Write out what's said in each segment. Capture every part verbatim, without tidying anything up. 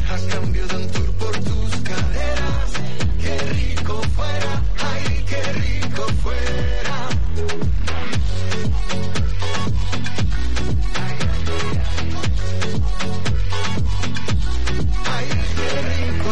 a cambio de un tour por tus caderas. Qué rico fuera, ay, qué rico fuera. Ay, qué rico.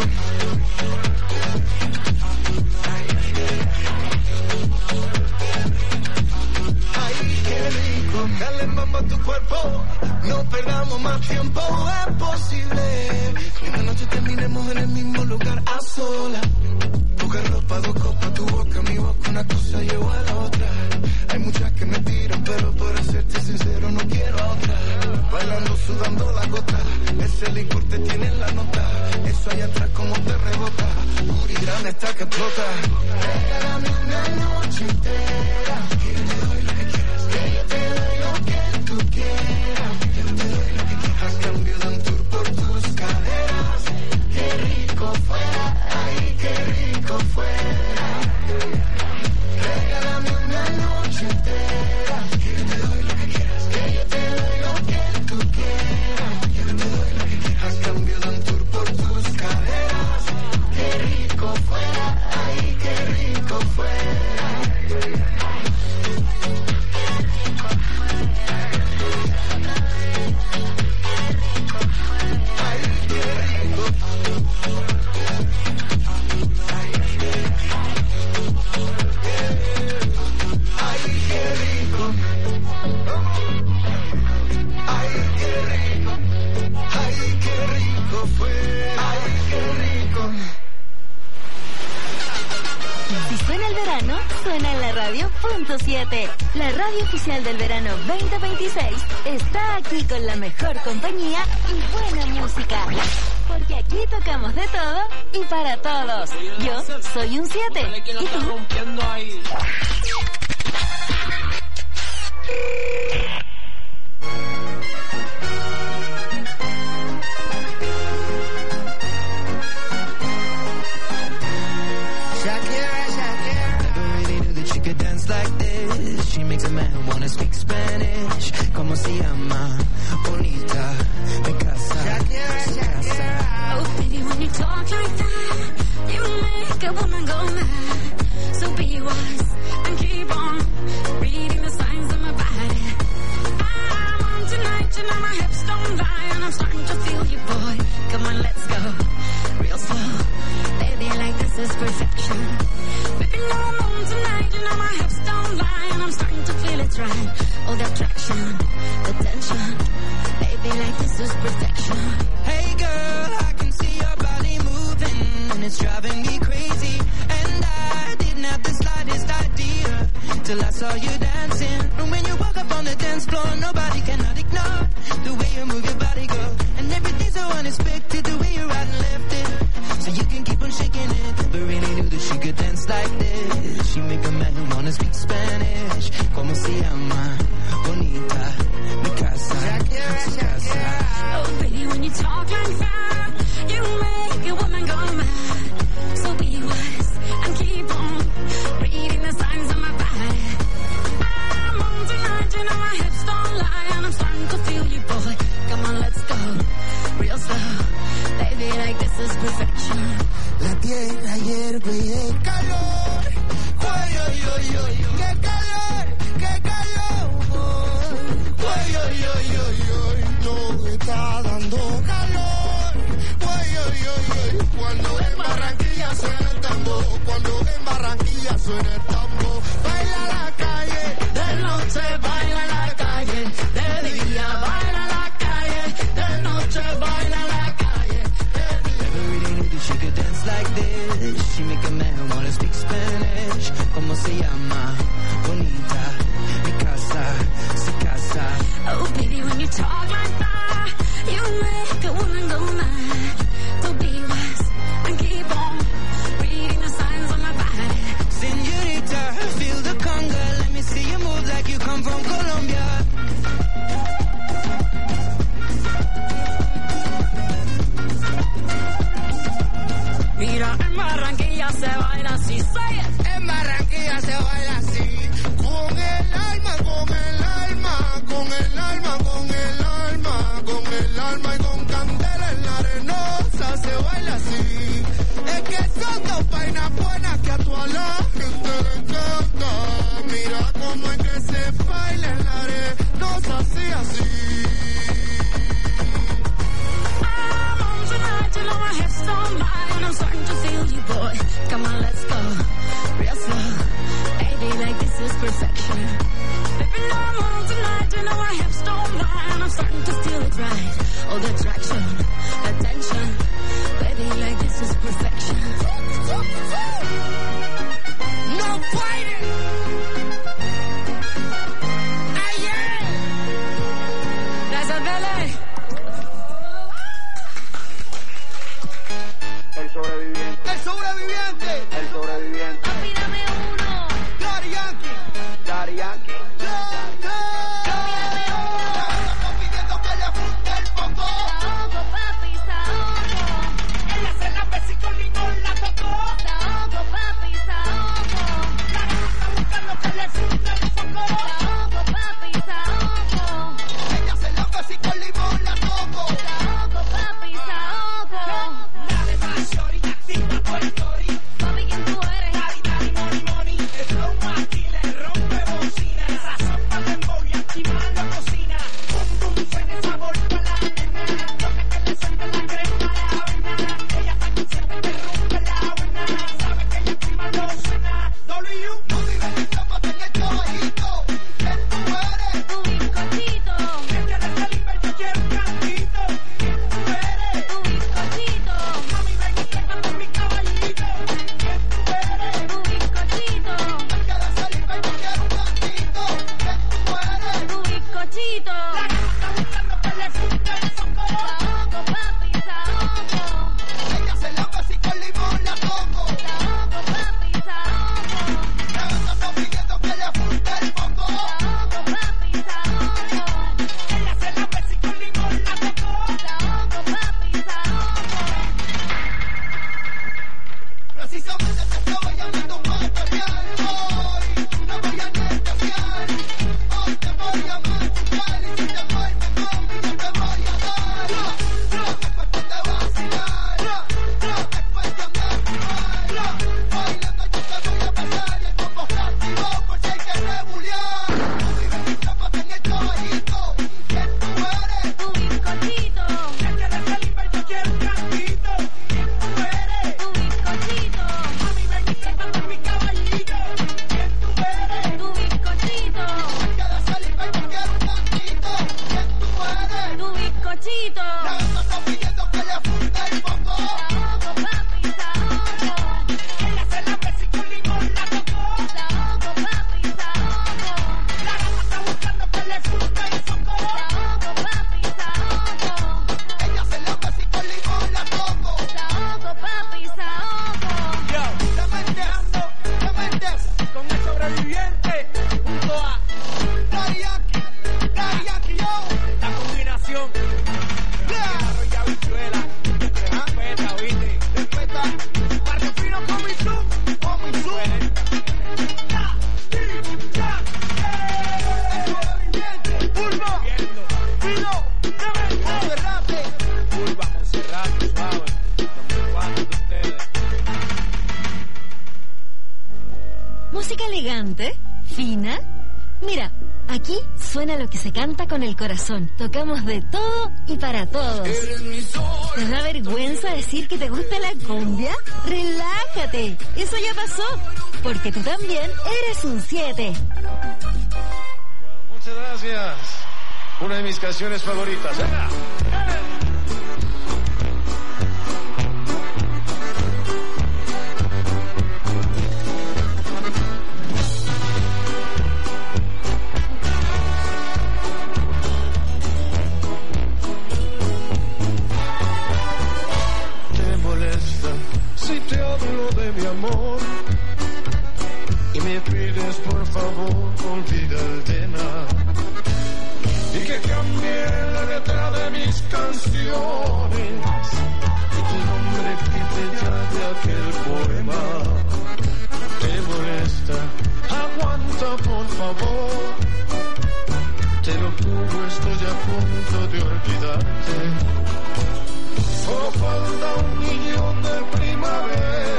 Ay, qué rico. Dale mambo a tu cuerpo, no perdamos más tiempo, es posible que una noche terminemos en el mismo lugar a solas. Poca ropa, dos copas, tu boca, mi boca, una cosa lleva a la otra. Hay muchas que me tiran, pero por serte sincero no quiero a otra. Bailando, sudando la gota, ese licor te tiene en la nota. Eso allá atrás como te rebota, Uri grande está que explota. Regálame una noche entera, que yo te doy lo que quieras, que yo te doy lo que tú quieras, que yo te doy lo que quieras, a cambio de un tour por tus caderas. Qué rico fuera, ay, qué rico fuera. Regálame una noche entera, que yo te doy lo que quieras, que yo te doy lo que tú quieras, que yo te doy lo que quieras, a cambio de un tour por tus caderas. Qué rico fuera, ay, qué rico fuera. Ay, qué rico. Ay, qué rico. Ay, qué rico. Ay, qué rico fue. Ay, qué rico. Si suena el verano, suena en la radio punto siete. La radio oficial del verano veinte veintiséis está aquí con la mejor compañía y buena música. Porque aquí tocamos de todo y para todos. Yo soy un siete. ¿Y tú? Shakira, Shakira. Never really knew that she could dance like this. She makes a man wanna speak Spanish. Como se llama? Bonita. Me casa. Shakira, Shakira. Oh, baby, when you talk like that, you make a woman go mad. So be wise and keep on reading the signs of my body. I'm on tonight, you know my hips don't lie, and I'm starting to feel you, boy. Come on, let's go real slow. Baby, like this is perfection. Baby, no, I'm on tonight, you know my hips don't lie, and I'm starting to feel it's right. Oh, the attraction, the tension. Baby, like this is perfection. Hey girl, I can see your body moving, and it's driving me crazy. And I didn't have the slightest idea till I saw you dancing. And when you walk up on the dance floor, nobody cannot ignore the way you move your body, girl. And everything's so unexpected, the way you right and left it. So you can keep on shaking it. Never really knew that she could dance like this. She make a man wanna speak Spanish. Como se llama? Bonita. Mi casa. Shakira, Shakira. Oh, baby, when you talk like that, you make a woman go mad. So be wise and keep on reading the signs of my body. I'm on tonight, you know my hips don't lie, and I'm starting to feel you, boy. Come on, let's go real slow. Baby, like this is perfection. La tierra hierve y el calor. Ay, ay, ay, ay, qué calor, qué calor. Ay, ay, ay, ay, ay, no me está dando calor. Ay, ay, ay, ay, cuando en Barranquilla suena el tambor, cuando en Barranquilla suena el tambor. Baila la calle, de noche baila la calle, de día baila la calle, de noche baila la calle. Never really knew that she could dance like this. She make a man wanna speak Spanish. Como se llama? Bonita. Mi casa, su casa. Oh, baby, when you talk like that, you make a woman go mad. So be wise and keep on reading the signs on my body. Señorita, feel the conga. Let me see you move like you come from Colombia. Mira, en Barranquilla se baila así, say it. En Barranquilla se baila así. Con el alma, con el alma, con el alma, con el alma, con el alma y con candela en la arenosa. que son dos vainas buenas que a toda la gente le encanta. Mira cómo es que se baila en la arena, nos hace así. I'm on tonight, you know my hips don't lie, and I'm starting to feel you, boy. Come on, let's go, real slow. Baby, like this is perfection. Baby, no, I'm on tonight, you know my hips don't lie, and I'm starting to feel it right. All the attraction, attention. Baby, like this is perfection. No fighting. Ay, yeah. Gracias, Bele. El sobreviviente, El sobreviviente. el sobreviviente. Papi, dame uno. Daddy Yankee. Daddy Yankee. Pidiendo que le apunte el foco. Saoco, papi, saoco. Ella se la besí con limón, la tocó. Saoco, papi, saoco. Está buscando que le apunte el foco. Saoco, papi, saoco. Ella se la besí con limón, la tocó. Saoco, papi, saoco. Dale más, shorty, activa tu story. Papi, ¿quién tú eres? Daddy, daddy, money, money. Es lo más que le rompe bocina. Esa sopa de embolia, activa la cocina. Pum, pum, suena sabor para la nena. Toca que le suelte la crema a la avena. Ella está consciente que rompe la avena. Sabe que ella activa lo suena. W. No digas que estamos en el caballito. ¿Quién tú eres? Tu bizcochito. Que quieres salir, pero yo quiero un cantito. ¿Quién tú eres? Tu bizcochito. Mami, ven y quédate con mi caballito. ¿Quién tú eres? Tu bizcochito. Quieres salir, pero yo quiero un cantito. ¿Quién tú eres? Tu bizcochito. La gata está buscando que le funde el foco. Saoco, papi, saoco. Ella se la besí con limón, la toco. Saoco, papi, saoco. La gata está pidiendo que le funde el foco. Saoco, papi, saoco. Ella se la besí con limón, la tocó. Saoco, papi, saoco. Precisamente te estaba llamando para pelear hoy. No voy a ni especial. Hoy te voy a machucar y si te vuelves conmigo te voy a dar. Después te vacilar. Después te machucar. Bailando yo te voy a pasar y el combo está activado por si hay que rebulear. Tú vives mis zapas en el caballito. ¿Quién tú eres? Tu bizcochito. Que quieres salir pero yo quiero un cantito. ¿Quién tú eres? Tu bizcochito. Mami, ven y quédate con mi caballito. ¿Quién tú eres? Tu bizcochito. Quieres salir, pero yo quiero un cantito. ¿Quién tú eres? Tu bizcochito. La gata está pidiendo que le funde el foco. Saoco, papi, saoco. Ella se la besí con limón, la tocó. Saoco, papi, saoco. La gata está buscando que le funde el foco. Saoco, papi, saoco. Ella se la besí con limón, la tocó. Saoco, papi, saoco. Yo, te metes, te metes con el sobreviviente junto a Daddy Yankee, Daddy Yankee, yo. La combinación. Arroya bichuela, respeta, oíste, respeta. Barrio fino con mi zoom, con mi zoom. Ya, ya, el sobreviviente, Pulvo, Fino, Monserrate. Curva, Monserrate, suave, donde cuando ustedes. Música elegante, fina. Mira, aquí suena lo que se canta con el corazón. Tocamos de todo y para todos. ¿Te da vergüenza decir que te gusta la cumbia? Relájate, eso ya pasó, porque tú también eres un siete. Muchas gracias. Una de mis canciones favoritas. Venga. ¿Te molesta si te hablo de mi amor? Y me pides por favor, olvida el tema. Y que cambie la letra de mis canciones. Y tu nombre quite ya de aquel poema. ¿Te molesta? Aguanta por favor. Te lo juro, estoy a punto de olvidarte. Solo falta un millón de primavera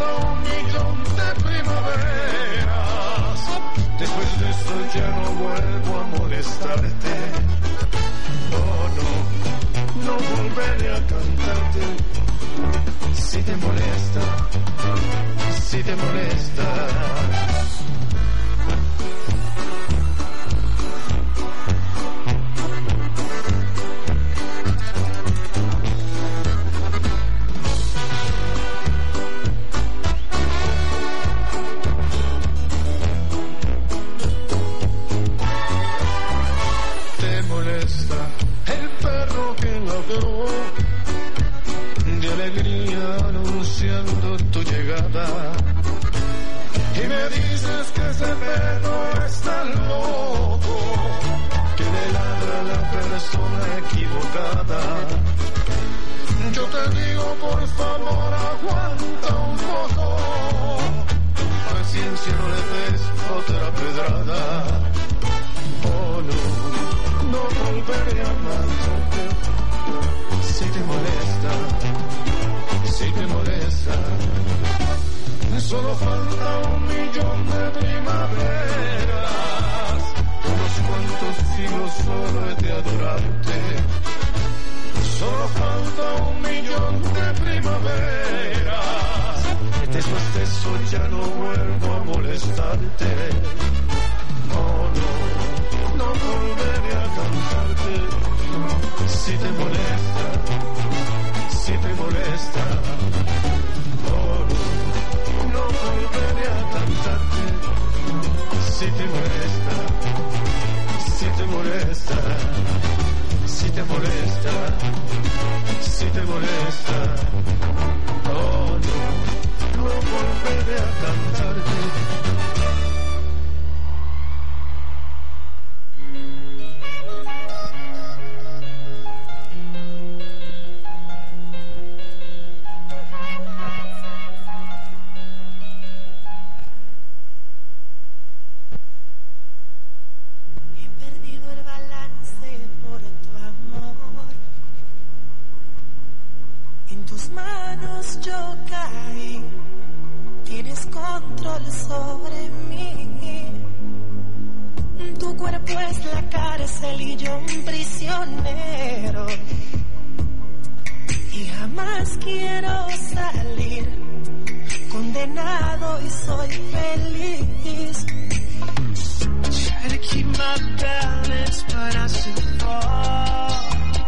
falta un millón de primaveras. Después de esto ya no vuelvo a molestarte. No, no, no volveré a cantarte. Si te molesta, si te molesta. El perro que ladró de alegría anunciando tu llegada, y me dices que ese perro está loco, que le ladra a la persona equivocada. Yo te digo, por favor, aguanta un poco, paciencia, no le des otra pedrada. Oh no, no volveré a amarte. Si te molesta, si te molesta, solo falta un millón de primaveras, unos cuantos siglos solo he de adorarte. Solo falta un millón de primaveras, después de eso ya no vuelvo a molestarte. Oh no, no volveré a cantarte. Si te molesta, si te molesta. Oh no, no volveré a cantarte. Si te molesta, si te molesta. Si te molesta, si te molesta. Oh no, no volveré a cantarte. Sobre mí, tu cuerpo es la cárcel y yo un prisionero, y jamás quiero salir, condenado y soy feliz. Try to keep my balance, but I still fall.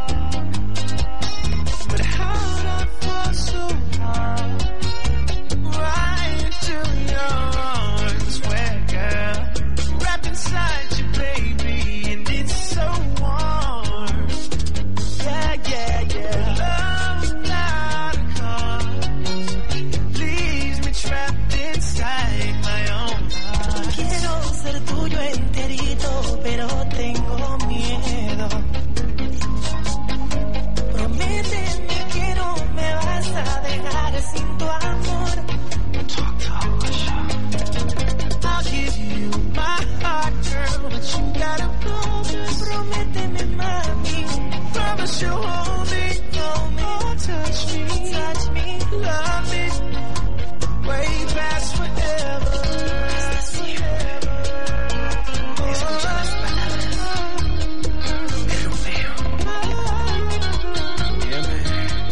But how'd I fall so hard? Right into your arms, where girl, wrapped inside you, baby, and it's so warm. Yeah, yeah, yeah. Love without a cause leaves me trapped inside my own heart. Quiero ser tuyo enterito, pero tengo miedo. Prométeme que no me vas a dejar sin tu amor. I'll give you my heart, girl, but you gotta promise. Prométeme, mami. Promise you'll hold me, hold me, touch me, touch me, love me, way past forever. Escucha las palabras de Romeo. Yeah, man.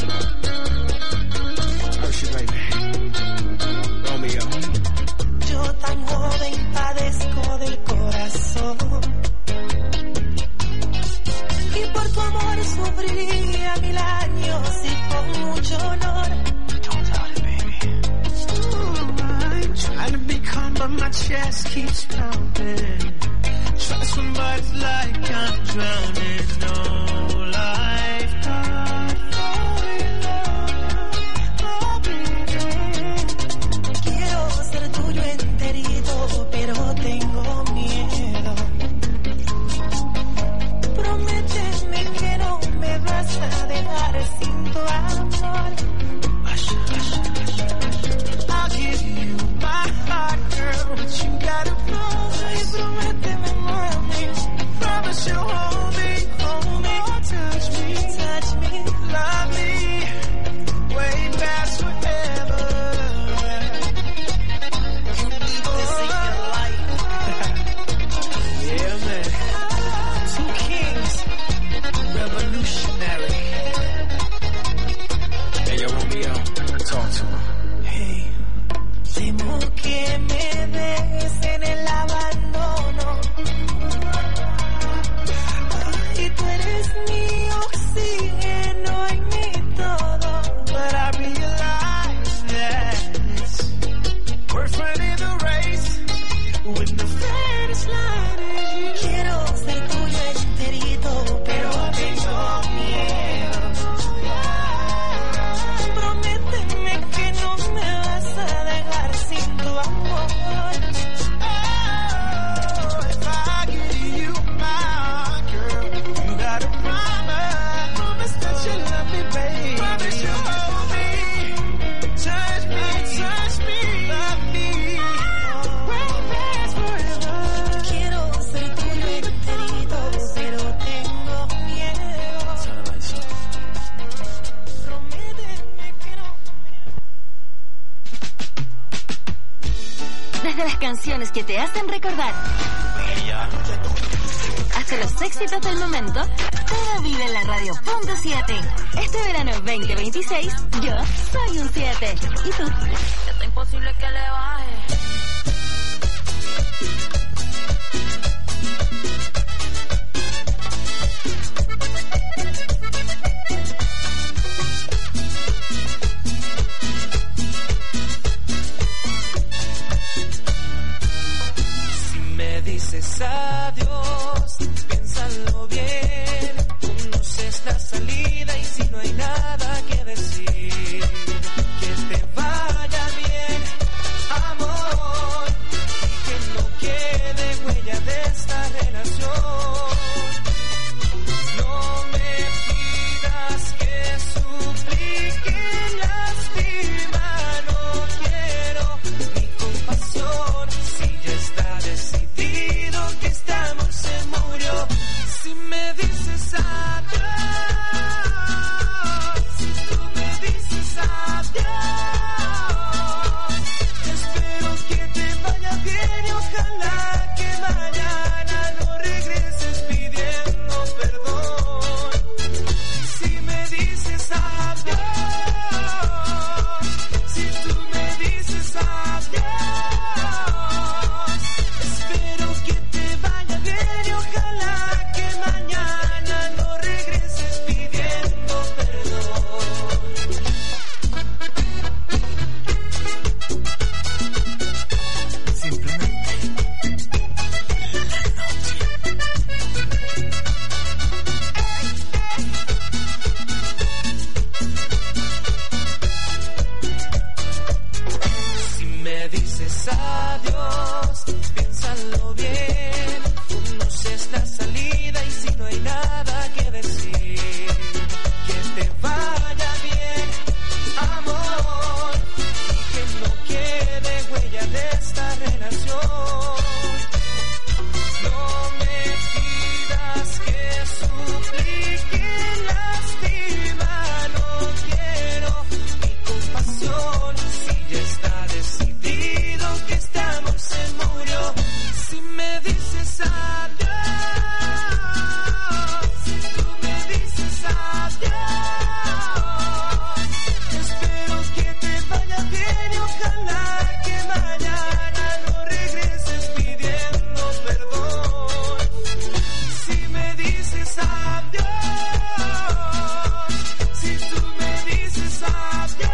How she like me? Romeo. Yo tan joven padezco del corazón, y por tu amor sufriría mil años y con mucho honor. Don't doubt it, baby. Ooh, I'm trying to be calm, but my chest keeps pounding. Try to swim, but it's like I'm drowning. No lifeguard for your love, oh baby. Quiero ser tuyo enterito, pero tengo miedo. Prométeme que no me vas a dejar sin tu amor. I'll give you my heart, girl, but you gotta promise. Prométeme, mami. Promise you'll hold me, hold me. hacen recordar. Hasta los éxitos del momento, todo vive en la radio punto siete. Este verano veinte veintiséis, yo soy un siete. ¿Y tú? Está imposible que le baje. Si me dices adiós, piénsalo bien. Conoces la salida y si no hay nada que decir, que te vaya bien, amor, y que no quede huella de esta relación. No me pidas que suplique, lástima, no quiero ni compasión. Si ya está decidido que este amor se murió. Si me dices adiós, si tú me dices adiós, espero que te vaya bien y ojalá que mañana no regreses pidiendo perdón. Si me dices adiós, si tú me dices adiós, espero que te vaya bien y ojalá que mañana no regreses pidiendo perdón. Si me dices adiós, piénsalo bien. Conoces la salida y si no hay nada que decir, que te vaya bien, amor, y que no quede huella de esta relación. No me pidas que suplique, lástima, no quiero ni compasión. Si ya está decidido que este amor se murió. Si me dices adiós, si tú me dices adiós, espero que te vaya bien y ojalá que mañana no regreses pidiendo perdón. Si me dices adiós, si tú me dices adiós,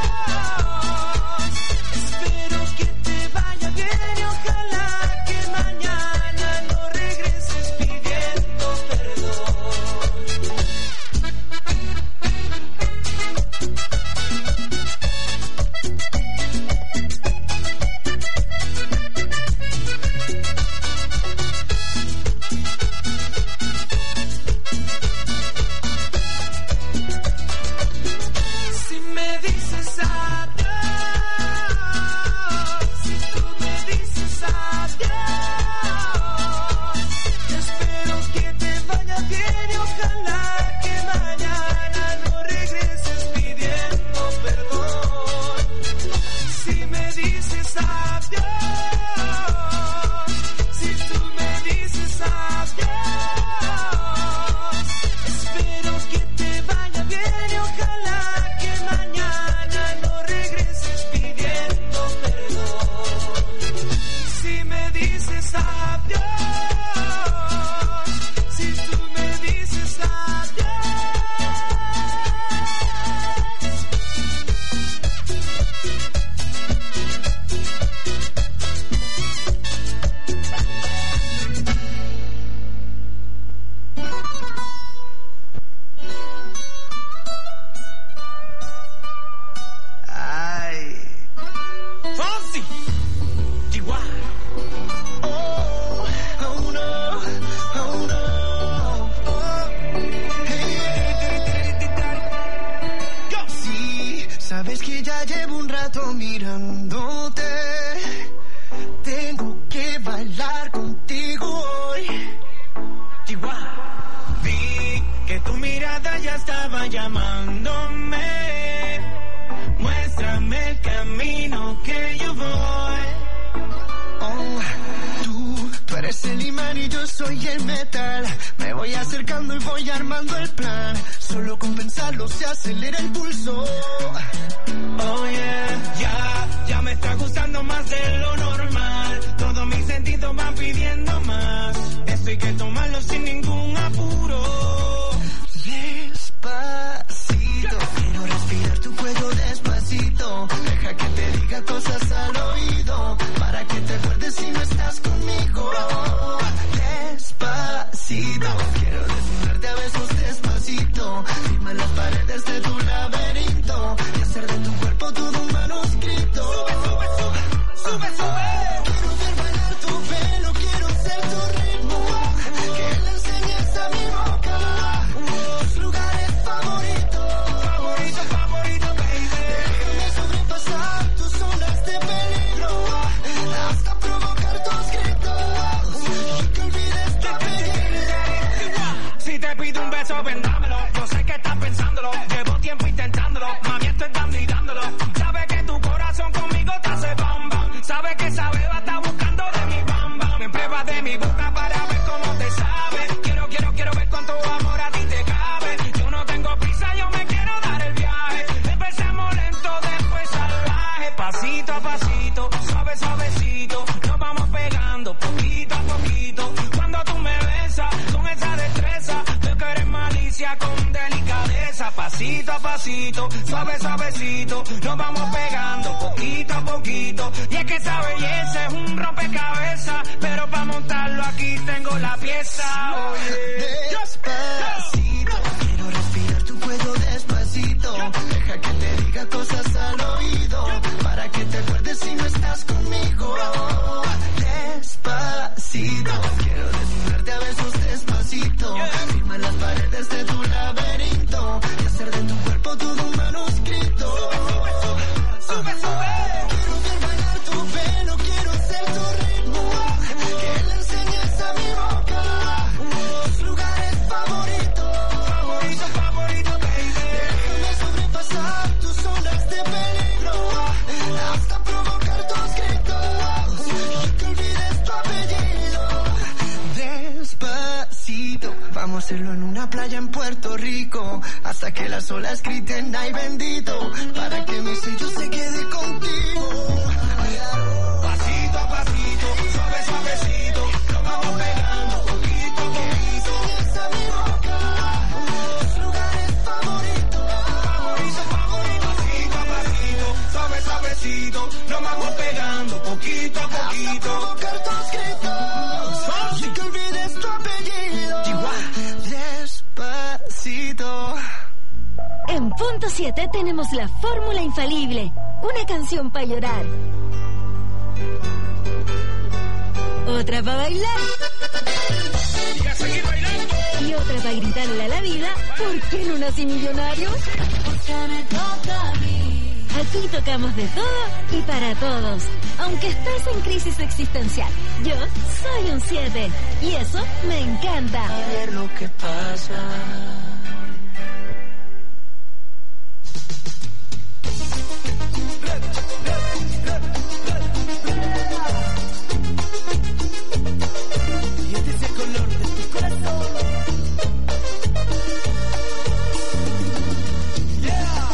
espero que te vaya bien y ojalá que mañana no regreses pidiendo perdón. Si me dices adiós, si tú me dices adiós, espero que te vaya bien y ojalá que mañana no regreses pidiendo perdón. Si me dices adiós, si tú me dices adiós, espero que te vaya bien y ojalá que mañana no regreses pidiendo perdón. Si me dices adiós, si tú me dices adiós. Ay, Fonsi, Chihuahua. Oh, oh no, oh no, oh. Hey, yo. Sí, sabes que ya llevo un rato mirándote. Tengo que bailar contigo hoy. Chihuahua. Vi que tu mirada ya estaba llamándome. Muéstrame el camino que yo voy. Oh, yo soy el metal. Me voy acercando y voy armando el plan. Solo con pensarlo se acelera el pulso. Oh yeah, Ya, ya me está gustando más de lo normal. Todos mis sentidos van pidiendo más. Esto hay que tomarlo sin ningún apuro. despacito. Quiero respirar tu cuello despacito. Deja que te diga cosas al oído, para que te acuerdes si no estás conmigo. Despacito. Quiero desnudarte a besos despacito. Firma las paredes de tu laberinto y hacer de tu cuerpo todo un manuscrito. Sube, sube, sube, sube, sube. Quiero ver bailar tu pelo, quiero ser tu ritmo. Que le enseñes a mi boca tus lugares favoritos. Favorito, favorito, baby. Déjame sobrepasar tus zonas de peligro hasta provocar tus gritos y que olvides tu apellido. Si te pido un beso, vendámelo. Yo sé que estás pensándolo. Llevo tiempo intentándolo. Mami, estoy dando y dándolo. Sabes que tu corazón conmigo te hace bam bam. Sabes que esa beba está buscando de mi bam bam. Me pruebas de mi boca para ver cómo te sabe. Quiero, quiero, quiero ver cuánto amor a ti te cabe. Yo no tengo prisa, yo me quiero dar el viaje. Empecemos lento, después salvaje. Pasito a pasito, suave, suavecito. Nos vamos pegando poquito a poquito. Cuando tú me besas con esa destreza, veo que eres malicia con delicadeza. Pasito a pasito, suave, suavecito. Nos vamos pegando poquito a poquito. Y es que esa belleza es un rompecabezas, pero para montarlo aquí tengo la pieza. Oye. Despacito, quiero respirar tu cuello despacito. Deja que te diga cosas al oído, para que te acuerdes si no estás conmigo. Despacito, quiero desnudarte a besos despacito. Firma las paredes de tu laberinto y hacer de tu cuerpo todo un manuscrito. Sube, sube. Quiero ver bailar tu pelo, quiero ser tu ritmo. Que le enseñes a mi boca tus lugares favoritos. Favorito, favorito, baby. Déjame sobrepasar tus zonas de peligro hasta provocar tus gritos y que olvides tu apellido. Despacito, vamos a hacerlo en una playa en Puerto Rico hasta que las olas griten ay bendito, para que mi sello se quede contigo. Pasito a pasito, suave, suavecito. Nos vamos pegando poquito a poquito. Enseñes a mi boca tus lugares favoritos. Favorito, favorito. Pasito a pasito, suave, suavecito. Nos vamos pegando poquito a Hasta poquito. provocar tus gritos y que olvides tu apellido. Despacito. En punto siete tenemos la fórmula infalible. Una canción para llorar. Otra para bailar. Y a seguir bailando. Y otra para gritarle a la vida, ¿por qué no nací millonario? Aquí tocamos de todo y para todos. Aunque estés en crisis existencial, yo soy un siete. Y eso me encanta. Ver lo que pasa. Y este es el color de tu corazón. Yeah.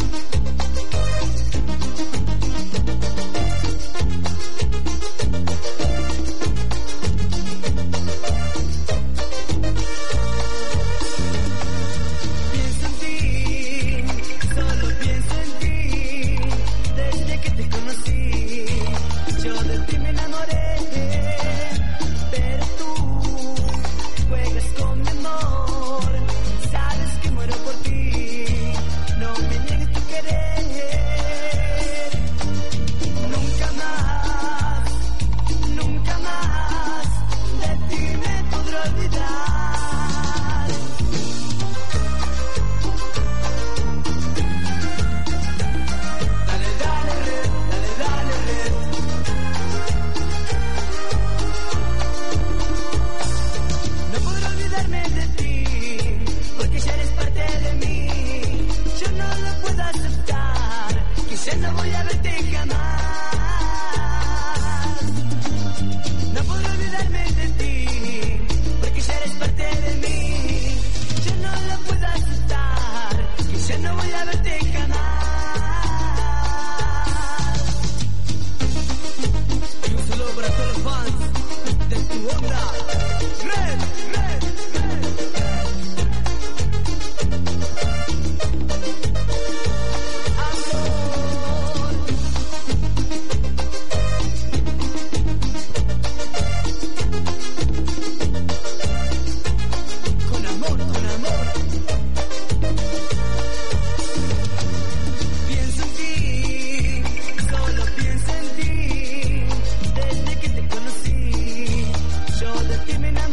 Pienso en ti, solo pienso en ti. Desde que te conocí, yo de ti me enamoré. Pero tú juegas con mi amor, sabes que muero por ti. No me niegues tu querer. Nunca más, nunca más de ti me podré olvidar. Dale, dale, red, dale, dale, red. No podré olvidarme de ti, porque ya eres parte de mí. Yo no lo puedo aceptar, quizás no voy a verte jamás. No podré olvidarme de ti,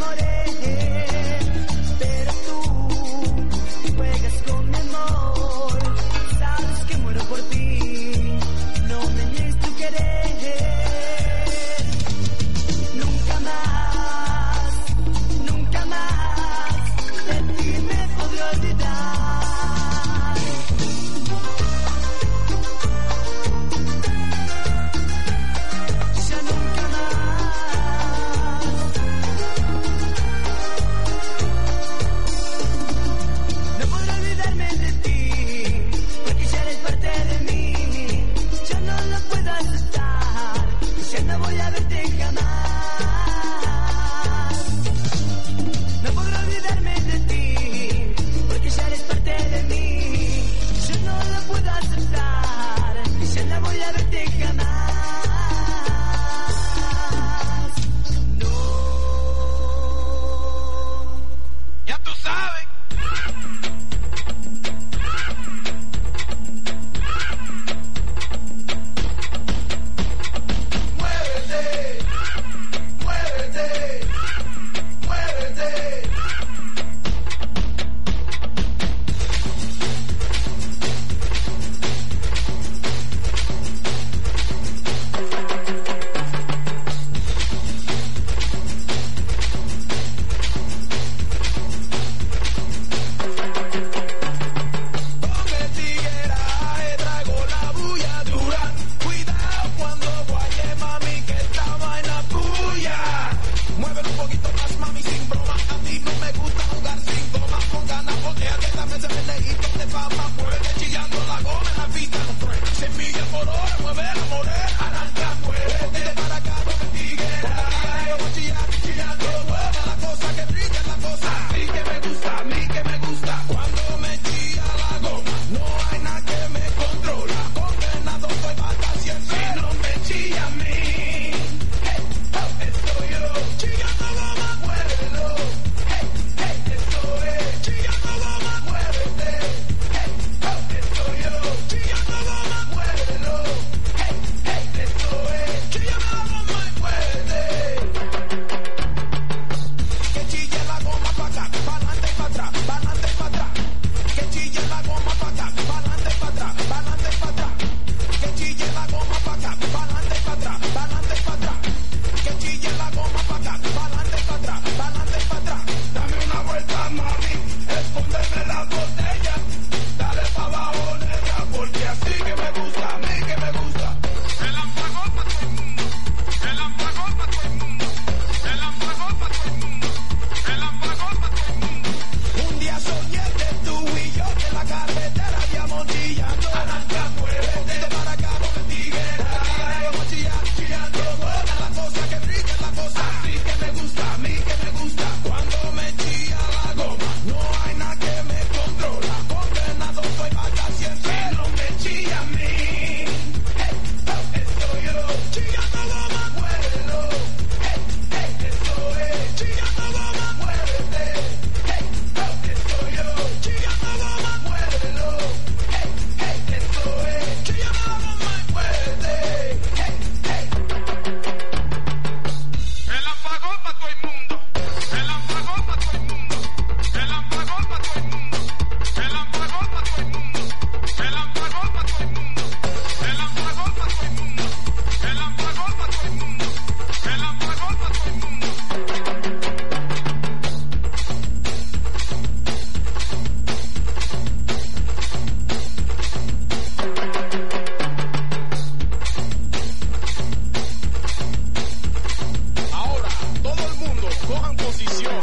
enamoré, pero tú juegas con mi amor. Sabes que muero por ti, no me niegues tu querer. Nunca más, nunca más de ti me podré olvidar. Ya nunca más. No podré olvidarme de ti, porque ya eres parte de mí. Yo no lo puedo aceptar, ya no voy a verte jamás. No podré olvidarme de ti, porque ya eres parte de mí. Yo no lo puedo aceptar, ya no voy a verte jamás. No. Ya tú sabes. Muévete, muévete, muévete. Con el tigueraje traigo la bulla dura. Cuidado cuando guaye, mami, que esta vaina tuya. Muévelo un poquito más, mami, sin broma. A mí no me gusta jugar sin goma. Con ganas, volteate, dame ese meneíto de fama. Muévete chillando la goma en la pista. Semilla por hora, mueve la morena. Arranca, muévete de para acá con el tigueraje. Vamos chillando, chillando, mueve la cosa, que brilla la cosa. A mí que me gusta, a mí que me gusta. Cuando me chilla la goma, no hay nada que me controla. Condenado estoy para estar siempre. Si no me chilla a mí, hey, oh, estoy yo. Chillando goma, muévelo. Hey, hey, eso es. Chillando goma, muévete. Hey, oh, estoy yo. Chillando goma, muévelo. Hey, hey, eso es. Chillando la goma y muévete. Que chille la goma pa' acá, pa'lante y pa' atrás, pa'lante y pa' atrás. Que chille la goma pa' acá, pa'lante y pa' atrás, pa'lante y pa' atrás. Que chille la goma pa' acá, pa'lante y pa' atrás, pa'lante y pa' atrás. Que chille la goma pa' acá, pa'lante y pa' atrás, pa'lante y pa' atrás. Dame una vuelta, mami, escóndeme la botella. Dale pa' abajo, negra, porque así que me gusta, a mí que me gusta. El apagón pa' todo el mundo, el apagón pa' todo el mundo, el apagón pa' todo el mundo, el apagón pa' todo el mundo. Un día soñé de tú y yo en la carretera íbamos chillando. Arranca, muévete de para acá con el tigueraje. Vamos chillando, chillando, buena la cosa, que brilla la cosa. Así que me gusta, a mí que me gusta. Cuando me chilla la goma, no hay nada que me controla. Condenado estoy para estar siempre. Si no me chilla a mí, hey, oh, estoy yo. Chillando goma, muévelo. Hey, hey, eso es. Chillando goma, muévete. Hey, oh, estoy yo. Chillando goma, muévelo. Hey, hey, eso es. Chillando la goma y muévete. Hey, hey. El apagón pa' todo el mundo. El apagón pa' todo el mundo. El apagón pa' todo el mundo. El apagón pa' todo el mundo. El apagón pa' todo el mundo. El apagón pa' todo el mundo. El apagón pa' todo el mundo. El apagón pa' todo el mundo. Ahora, todo el mundo, cojan posición.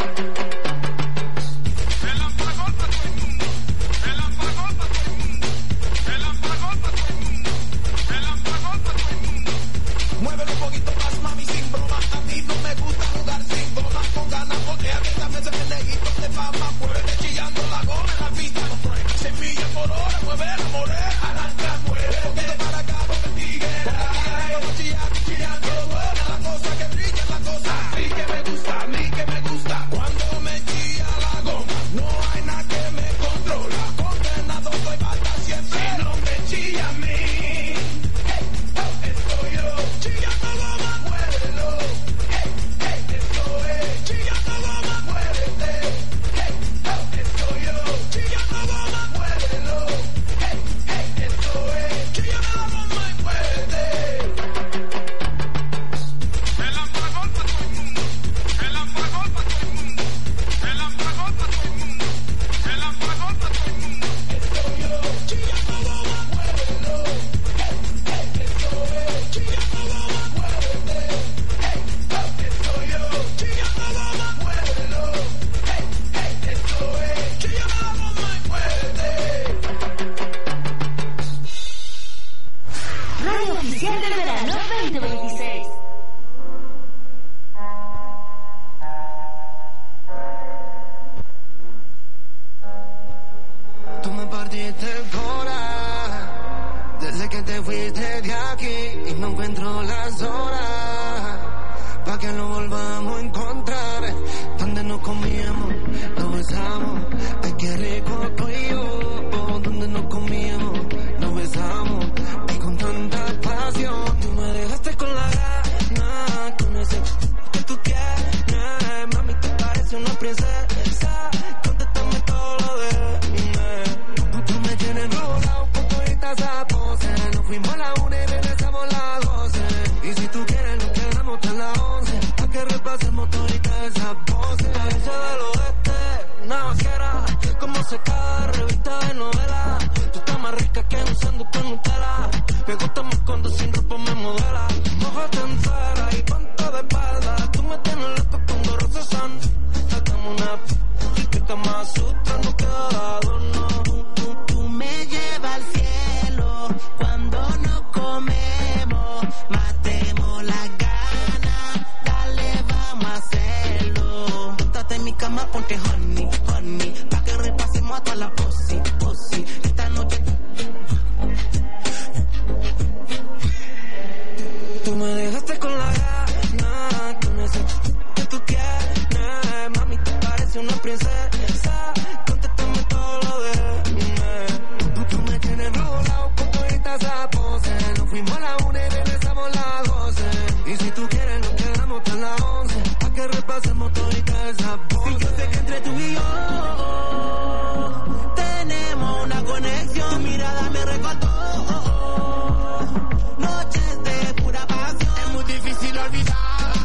El apagón pa' todo el mundo. El apagón pa' todo el mundo. El apagón pa' todo el mundo. El apagón pa' todo el mundo. Muévelo un poquito más, mami, sin broma. A mí no me gusta jugar sin goma. Con ganas, volteate, dame ese meneíto de fama. Muévete chillando la goma en la pista. Semilla por hora, mueve la morena. Arranca, muévete de para acá con el tigueraje. Vamos chillando, chillando, buena la cosa, que brilla la cosa. Así que me gusta, a mí que me gusta. Cuando me chilla la goma, no hay nada que me controla. Condenado estoy para estar siempre. Si no me chilla a mí, hey, oh, estoy yo. Chillando goma, muévelo. Hey, hey, eso es. Chillando goma, rompiste el cora. Desde que te fuiste de aquí y no encuentro las horas pa' que lo volvamos a encontrar. Donde nos comíamos, nos besamos. Ay, qué rico tú y yo. Donde nos comíamos, nos besamos. Ay, con tanta pasión. Tú me dejaste con la gana, con ese que tú tienes. Mami, te parece una princesa. Contéstame todo lo de mí. Tú me tienes enrolado con toditas esas poses. Nos fuimos a la una y regresamos a las doce. Y si tú quieres, nos quedamos hasta las once. Pa' que repasemos toditas esas voces. Esa del oeste, una vaquera, como secada, revista de novela. Tú estás más rica que un sándwich con Nutella. Me gusta más cuando sin ropa me modela. Mójate entera y ponte de espalda. Tú me tienes loco con dos rosas san. Sacamos una típica más sutra, no queda dado, no. Tú, tú, tú me llevas al cielo cuando nos comemos. Matemos las ganas, dale, vamos a hacerlo. Póntate en mi cama, ponte honey, honey, pa' que repasemos hasta la posi, posi. Esta noche tú me dejaste con la gana, con ese que tú tienes. Mami, te parece una princesa. Contéstame todo lo de mí. Tú me tienes enrolado con toditas esas poses. Nos fuimos a la una y regresamos a las doce. Y si tú quieres, nos quedamos hasta las once. Pa' que repasemos toditas esas voces. y yo sé que entre tú y yo tenemos una conexión. Tu mirada me recordó noches de pura pasión. Es muy difícil olvidar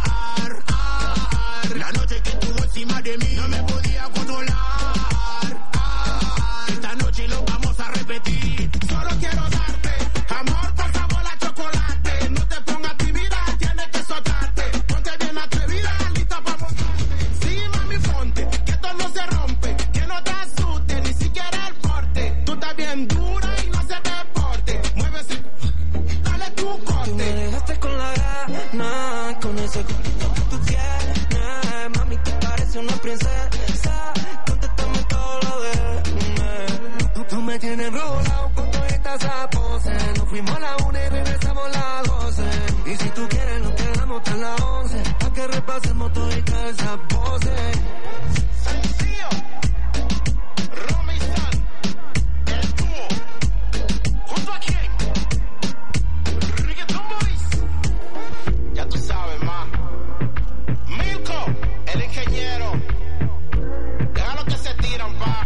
la noche que estuvo encima de mí. No me podía controlar. Esta noche lo vamos a repetir. Solo quiero darte amor con sabor a chocolate. No te pongas tímida, tienes que soltarte. Ponte bien atrevida, lista para montarte. Sí, mami, ponte, que esto no se rompe. Que no te asuste, ni siquiera el porte. Tú estás bien dura y no se deporte. Muévese, dale tu Tú me corte. dejaste con la gana, con ese que tú tienes. Mami, te parece una princesa. Contéstame todo lo de mí. Tú, tú me tienes enrolado con toditas esas poses. Nos fuimos a la una y regresamos a las doce. Y si tú quieres, nos quedamos hasta las once. Pa' que repasemos toditas esas voces. Sencillo, Romy y San, el dúo, ¿junto a quién? Reggaeton Boys. Ya tú sabes, ma. Milko, el ingeniero. Déjalo que se tiran, pa.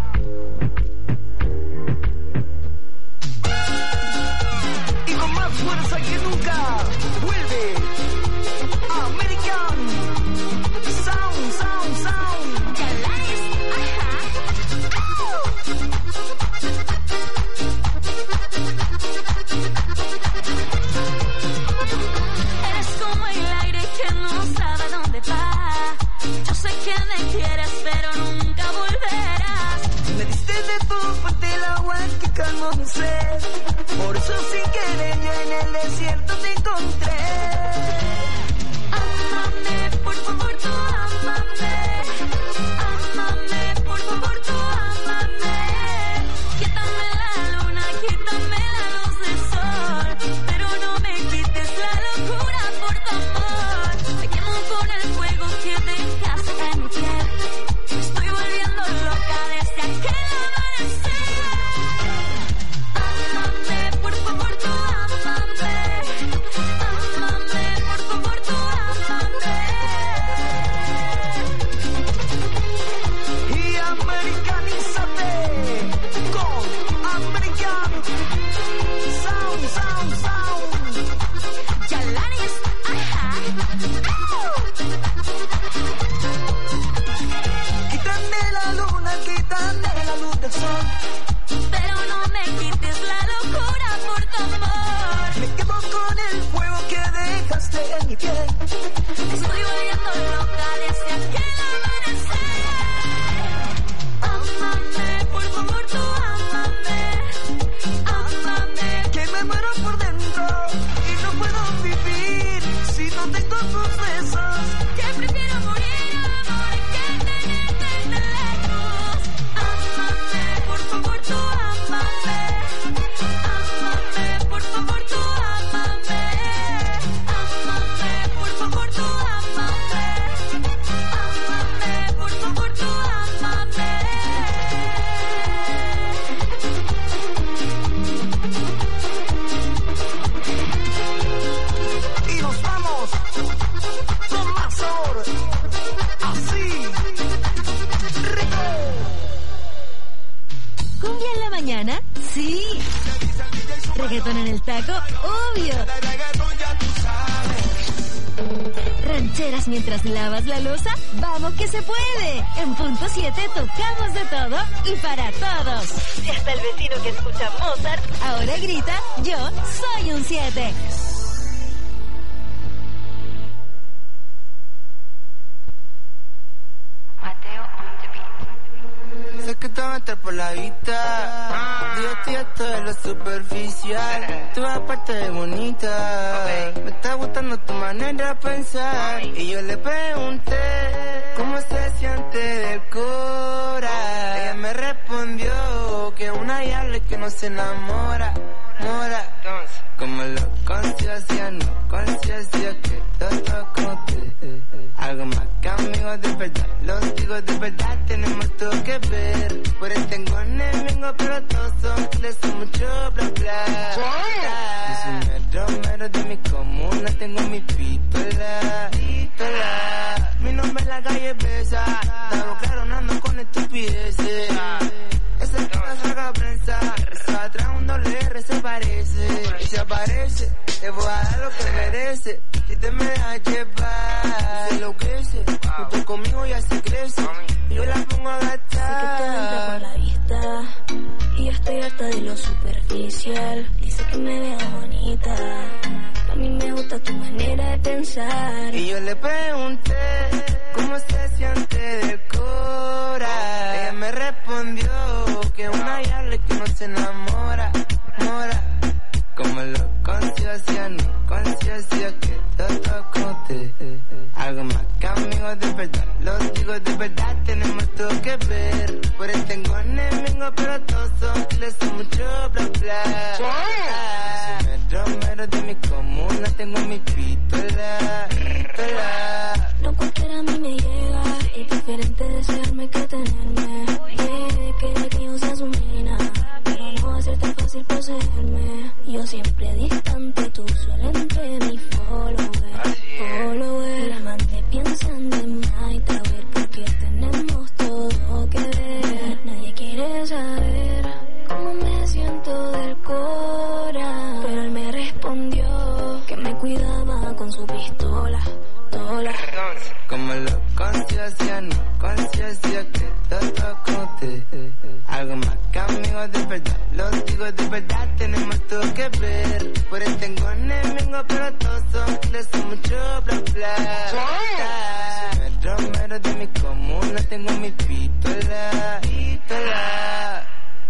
Y con más fuerza que nunca, vuelve American Sound, Sound, Sound. Chalanes, ajá. Eres como el aire que no sabe dónde va. Yo sé que me quieres, pero nunca volverás. Me diste de tu fuerte el agua que calmó mi sed. Por eso sin querer yo en el desierto te encontré. Ámame, por favor, tú ámame. Ámame, por favor, tú ámame. Quítame la luna, quítame la luz del sol. Pero no me quites la locura por tu amor. Me quemo con el fuego que dejaste en mi piel. Me estoy volviendo loca desde aquel amanecer. Ámame, por favor, tú ámame. Ámame, por favor, tú ámame. Y americanízate con American Sound, Sound, Sound. Chalanes, ajá. Quítame la luna, quítame la luz del sol. Pero no me quites la locura por tu amor. Me quemo con el fuego que dejaste en mi piel. Estoy volviendo loca desde aquel amanecer. Ámame, por favor, tú ámame. Ámame, Que me muero por dentro y no puedo vivir si no tengo tus besos. que prefiero morir amor que tenerte tan lejos. Ámame, por favor, tú ámame. así. ¿Cumbia en la mañana? Sí. ¿Reggaetón en el taco? Obvio. ¿Rancheras mientras lavas la loza? ¡Vamos que se puede! En Punto siete tocamos de todo y para todos. Si hasta el vecino que escucha Mozart ahora grita, yo soy un siete. Sé que te va a entrar por la vista. Yo estoy harto de lo superficial. Tú aparte de bonita. Me está gustando tu manera de pensar. Y yo le pregunté cómo se siente del cora. Ella me respondió que una diabla que no se enamora. Mora. Como lo conciencia, no conciencia que todo conté. Algo más que amigos de verdad. Los digo de verdad, tenemos todo que ver. Por él tengo enemigos, pero todos son les son mucho bla bla. Yo soy mero mero de mi comuna, tengo mi pistola. Pistola. Mi nombre en la calle pesa. Estamos claro, no ando con estupideces. Esa es toda saga prensa. Eso atrás un doble R se parece. Y se aparece, te voy a dar lo que merece. Si te me dejas llevar, se enloquece. Junto conmigo ya se crece. Y yo la pongo a gastar. Sé que te entra por la vista. Y yo estoy harta de lo superficial. Dice que me veo bonita. A mí me gusta tu manera de pensar. Y yo le pregunté cómo se siente del cora. Ella me respondió que una diabla que no se enamora. Mora. Como lo conciencia, no conciencia que todo conté. Algo más que amigos de verdad. Los digo de verdad, tenemos todo que ver. Por él tengo enemigos, pero todos son les son mucho bla bla. Soy mero mero de mi comuna, tengo mi pistola. Pistola. No cualquiera a mí me llega. Es diferente desearme que tenerme. Quiere que, que yo sea su mina, pero no va a ser tan fácil poseerme. Yo siempre distante, tú solo entre mi follower. Follower. La mente pensando en Maite, a ver porque tenemos todo que ver. Nadie quiere saber cómo me siento del cora, pero él me respondió que me cuidaba con su pistola. Tola. Como lo conciencia, no conciencia que todo conté. Algo más que amigos de verdad. Los digo de verdad, tenemos todo que ver. Por él tengo enemigos, pero todos son les son mucho bla bla. Soy mero mero de mi comuna, tengo mi pistola. Pistola.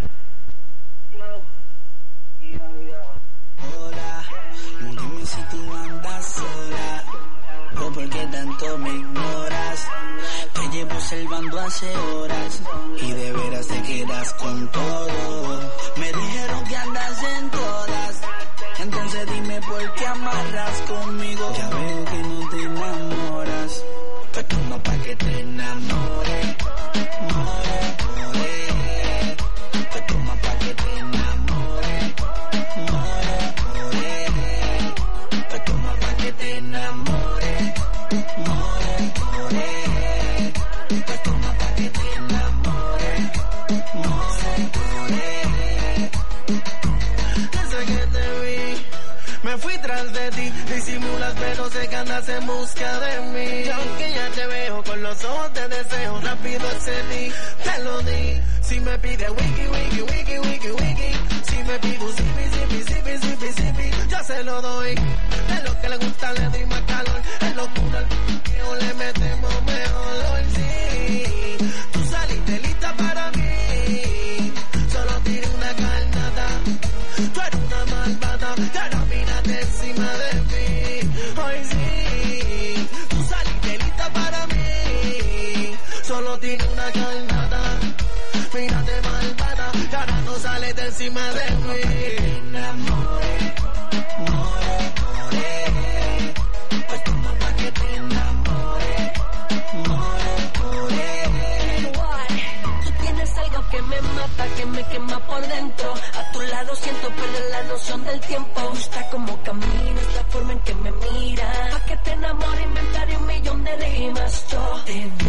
Hola, dime si tú andas sola o por qué tanto me ignoras. Te llevo observando hace horas y de veras te quedas con todo. Me dijeron que andas en todas, entonces dime por qué amarras conmigo. Ya veo que no te enamoras, pues como pa' que te enamore. More, more, pues como pa' que te enamore. More, more, pues como pa' que te enamore. More, more, pues como pa' que te enamore. More, more. Desde que te vi, me fui tras de ti. Disimulas pero sé que andas en busca de mí. Y aunque ya te veo con los ojos de deseo, rápido accedí, te lo di. Si me pide wiki, wiki, wiki, wiki, wiki. Si me pide un zipi, zipi, zipi, zipi, zipi, yo se lo doy. De lo que le gusta le doy más calor. Es locura al que le metemos mejor. Hoy sí, tú saliste lista para mí. Solo tiré una carnada. Tú eres una malvada, y ahora mírate encima de mí. Hoy sí, tú saliste lista para mí. Solo tiré una carnada. Mírate malvada, y ahora no sales de encima de mí. Enamore, more, more, pues como pa' que te enamore. More, more. Tú tienes algo que me mata, que me quema por dentro. A tu lado siento perder la noción del tiempo. Me gusta como caminas, la forma en que me miras. Pa' que te enamore inventaré un millón de rimas. Yo te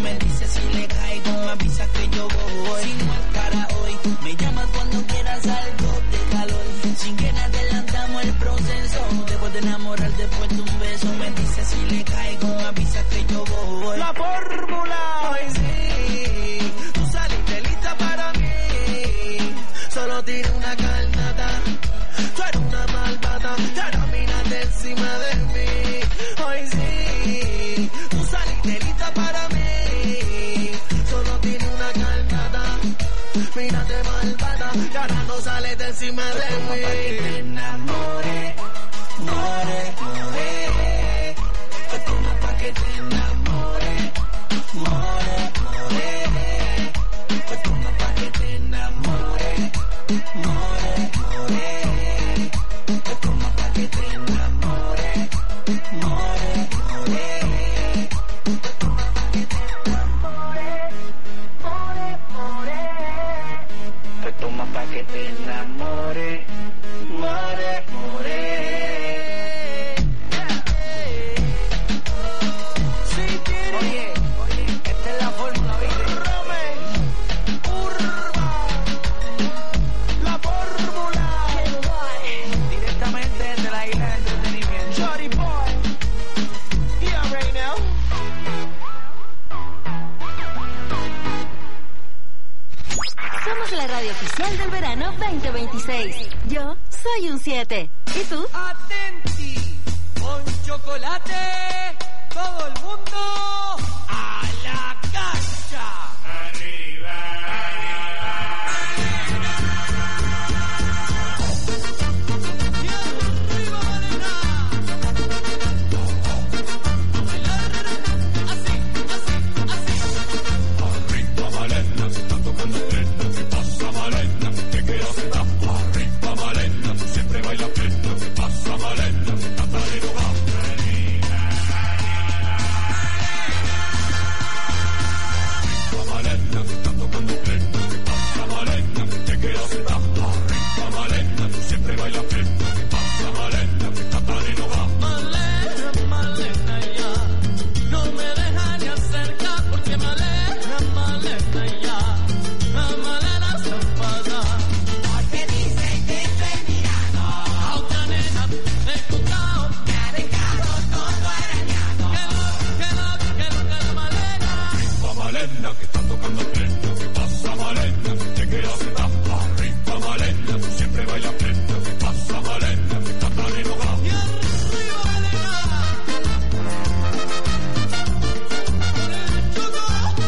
me dices si le caigo, me avisa que yo voy. Sin máscara hoy, me llamas cuando quieras algo de calor. Sin que nos adelantamos el proceso. Después de enamorar, después de un beso, me dices si le caigo, me avisa que yo voy. La fórmula, hoy sí, tú saliste lista para mí. Solo tira una carnada, tú eres una malvada, te dominas encima de mí. Hoy sí, tú saliste lista para mí. Solo tiene una carnada, mírate malvada, y ahora no sales de encima de mí. Pa' que te enamore, more, more. Pues toma pa' que te enamore, more, more. Pues toma pa' que te enamore, more, more. Pues toma pa' que te enamore, more, more. Pues toma pa' que te enamore, more, more. Pues toma pa' que te enamore, more, more. Oye, oye, esta es la fórmula, ¿viste? la fórmula. Directamente desde la isla de entretenimiento. Shorty boy, here right now. Somos la radio oficial del verano veinte veintiséis. Yo soy un siete. ¿Y tú? Atenti, con chocolate, todo el mundo a la cancha. Arriba, arriba. Y arriba, Malena. A bailar así, así, así. Arriba Malena, se está tocando plena. ¿Qué pasa Malena? ¿Te quedas sentada? Arriba Malena, siempre baila plena. ¿Qué pasa Malena? Catarero va. Arriba Malena, se está tocando plena. ¿Qué pasa Malena? Te quedas sentada. Arriba Malena, siempre baila plena. ¿Qué pasa Malena? Catarero va. Malena, Malena ya, no me deja ni acercar porque Malena, Malena ya, la Malena se enfada. Porque dicen que estoy mirando a otra nena, he escuchado, me ha dejado todo arañado. Que lo, que lo, que lo, que lo, Malena. Arriba Malena, que está tocando plena. ¿Qué pasa Malena? Te quedas sentada. Arriba Malena, siempre baila plena. ¿Qué pasa Malena? Catarero va. Y arriba Malena, con el chuco.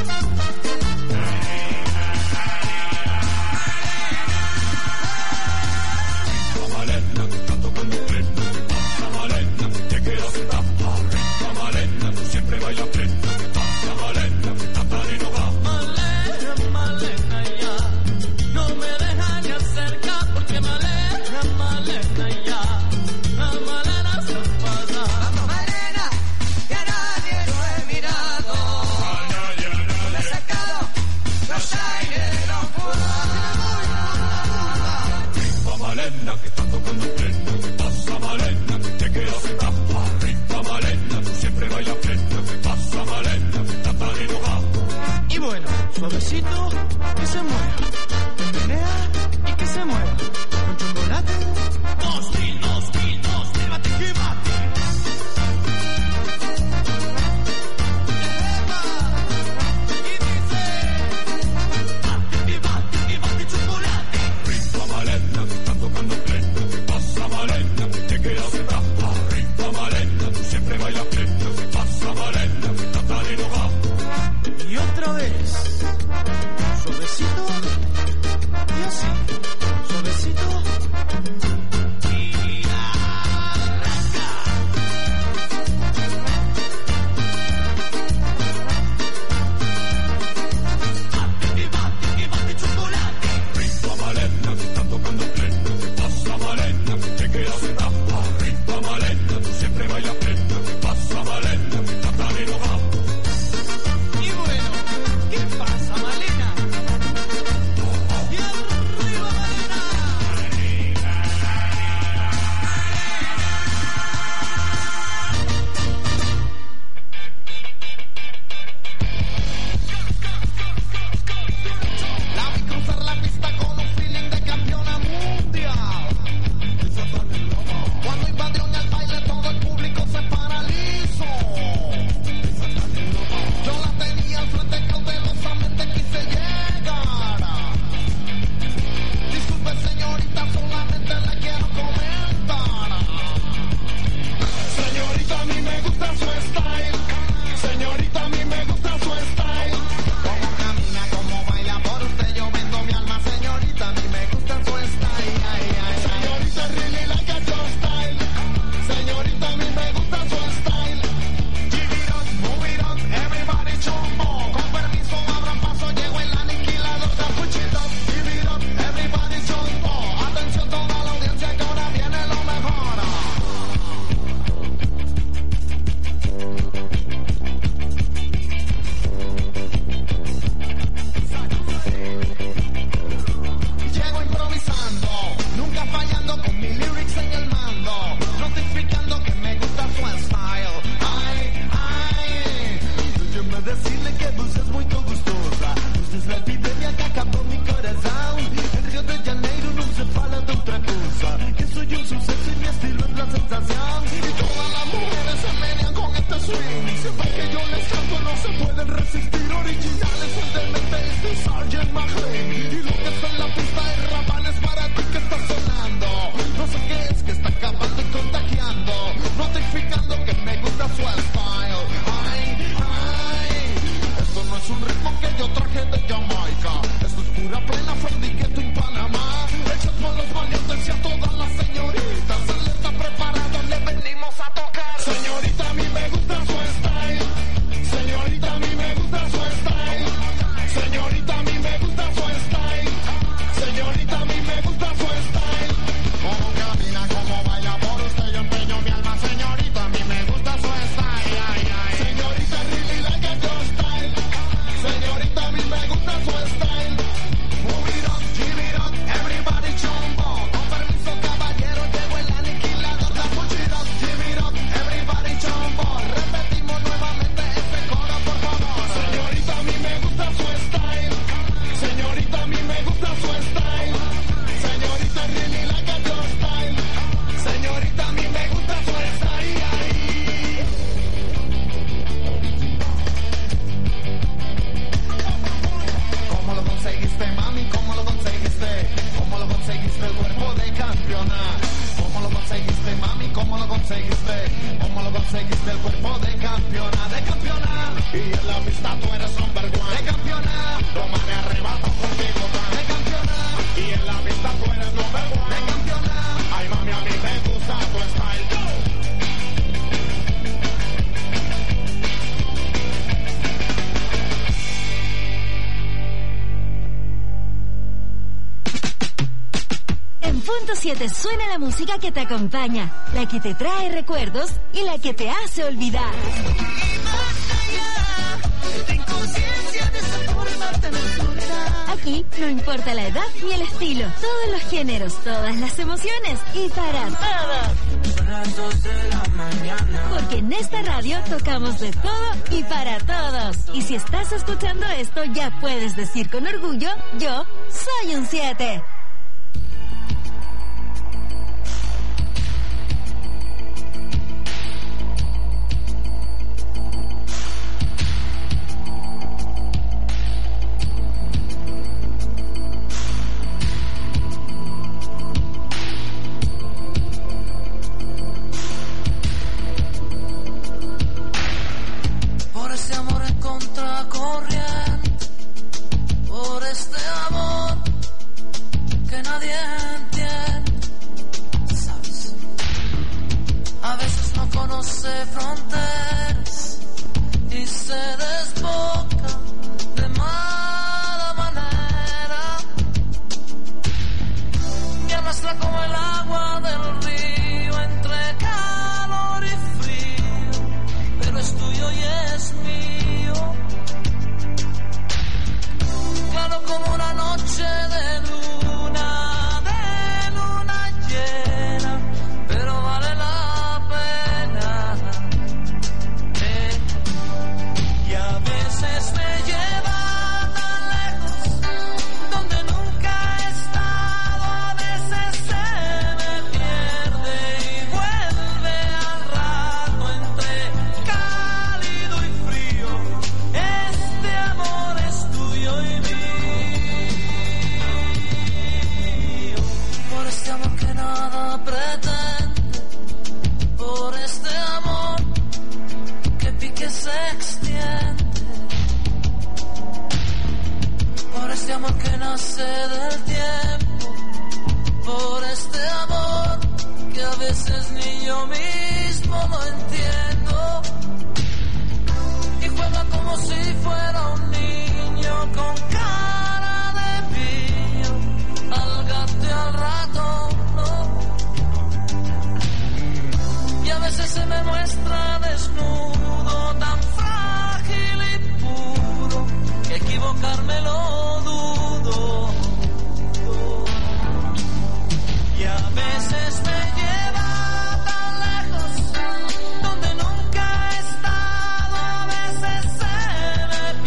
Arriba Malena, que está tocando plena. ¿Qué pasa Malena? Te quedas sentada. Arriba Malena, siempre baila plena. ¿Qué pasa Malena? Catarero va. Malena, Malena ya, no me deja ni acercar porque Malena, Malena ya, la Malena se enfada. Vamos Malena, que a nadie lo he mirado, le he sacado los aires de locura. Arriba Malena, que está tocando plena. ¿Qué pasa Malena? Te quedas sentada. Arriba Malena, siempre baila plena. ¿Qué pasa Malena? Catarero va. Y bueno, suavecito, que se mueva. Menea y que se mueva. Con chocolate. Dos mil, dos mil, dos mil, bate que bate. Y dice, bate, y bate, y bate chocolate. Arriba Malena, que está tocando plena. ¿Qué pasa Malena? Te quedas sentada. Arriba Malena, siempre baila plena. ¿Qué pasa Malena? Catarero va. Y otra vez. Suavecito. Y así. Suavecito. Y arranca. Bate, y bate, y bate chocolate. Arriba Malena, que está tocando plena. ¿Qué pasa Malena? Te quedas sentada. Arriba Malena, siempre baila plena. ¿Qué pasa Malena? Catarero va. Y bueno, ¿qué pasa? decirle que vos es muy gustosa. Vos es la epidemia que acabó mi corazón. En Río de Janeiro no se fala de otra cosa, que soy un suceso y mi estilo es la sensación. Y todas las mujeres se menean con este swing. Siempre que yo les canto no se pueden resistir. Originales solamente este Sergeant McLean. Y lo que está en la pista de Raval es para ti que está sonando. No sé qué es que está acabando y contagiando, notificando que me gusta su style. Ay, ay, esto no es un ritmo que yo traje de Jamaica. Esto es pura plena from the ghetto en Panamá. Hechos por los valientes y a todas las señoritas. Se le está preparado, le venimos a tocar. Señorita, a mí me gusta su style. Señorita, a mí me gusta su style. Señorita, a mí me gusta su style. Señorita, a mí me gusta su style. Como camina, como baila por usted, yo empeño mi alma. Señorita, a mí me gusta su style. Ay, ay. Señorita, really like a your style. Señorita, a mí me gusta su style. Move it up, give it up, everybody jump up. Con permiso, caballero, llegó el aniquilador. La push it up, give it up, everybody jump up. Repetimos nuevamente este coro, por favor. Señorita, a mí me gusta su style. Señorita, a mí me gusta su style. Señorita, really like a your style. Señorita, a mí me gusta su style. ¿Cómo lo conseguiste, mami? ¿Cómo lo conseguiste? ¿Cómo lo conseguiste el cuerpo de campeona? ¿Cómo lo conseguiste, mami? ¿Cómo lo conseguiste? ¿Cómo lo conseguiste el cuerpo de campeona? De campeona. Y en la pista tú eres number one. De campeona. Toma de arrebato contigo, de campeona. Y en la pista tú eres number one. De campeona. Ay, mami, a mí me gusta tu style. En Punto siete suena la música que te acompaña, la que te trae recuerdos y la que te hace olvidar. Aquí no importa la edad ni el estilo, todos los géneros, todas las emociones y para todos. Porque en esta radio tocamos de todo y para todos. Y si estás escuchando esto, ya puedes decir con orgullo, yo soy un siete. Por este amor en contracorriente, por este amor que nadie entiende, ¿sabes? A veces no conoce fronteras y se desboca de mala manera y arrastra como el agua del río entre calor y frío, pero es tuyo y es mío. Claro como una noche de luna, de luna llena, pero vale la pena. Eh. Y a veces me lleva tan lejos, donde nunca he estado. A veces se me pierde y vuelve al rato entre cálido y frío. Este amor es tuyo y mío. Por este amor que nada pretende, por este amor que pique se extiende, por este amor que nace del tiempo, por este amor que a veces ni yo mismo lo entiendo, y juega como si fuera un niño con cara de pillo, al gato y al ratón, ¿no? Y a veces se me muestra desnudo, tan frágil y puro, que equivocarme lo dudo. Y a veces me lleva tan lejos, donde nunca he estado. A veces se me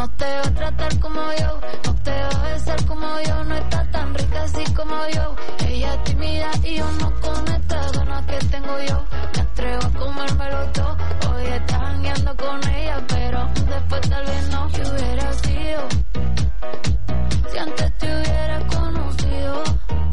no te va a tratar como yo, no te va a besar como yo, no está tan rica así como yo. Ella es tímida y yo no con estas ganas que tengo yo. Me atrevo a comérmelo todo. Hoy estás jangueando con ella, pero después tal vez no. Si hubiera sido, si antes te hubiera conocido,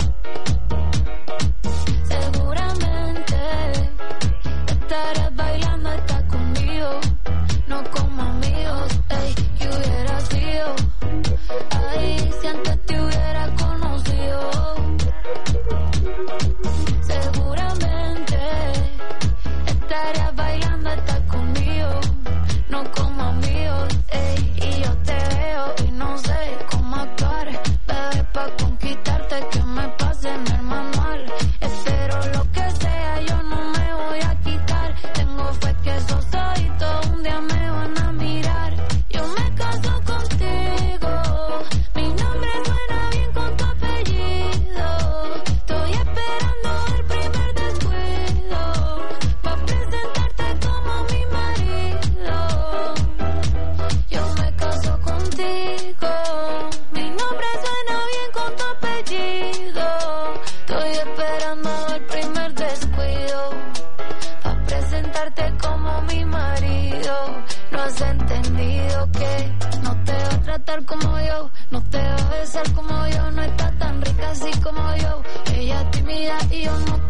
seguramente estarías bailando hasta conmigo, no como amigos. Ey, que hubiera sido, ay, si antes te hubiera conocido, seguramente estarías bailando hasta conmigo, no como amigos. Ey, y yo te veo y no sé cómo actuar, bebé, pa' conquistarte que me pase en el manual. Espero lo que sea, yo no me voy a quitar. Tengo fe que eso soy, todo un día me van a mirar. Yo me caso contigo, mi nombre suena bien con tu apellido. Estoy esperando el primer descuido pa' presentarte como mi marido. Yo me caso contigo, mi nombre suena bien con tu apellido. Estoy esperando el primer descuido pa' presentarte como mi marido. No has entendido que no te va a tratar como yo, no te va a besar como yo, no está tan rica así como yo. Ella es tímida y yo no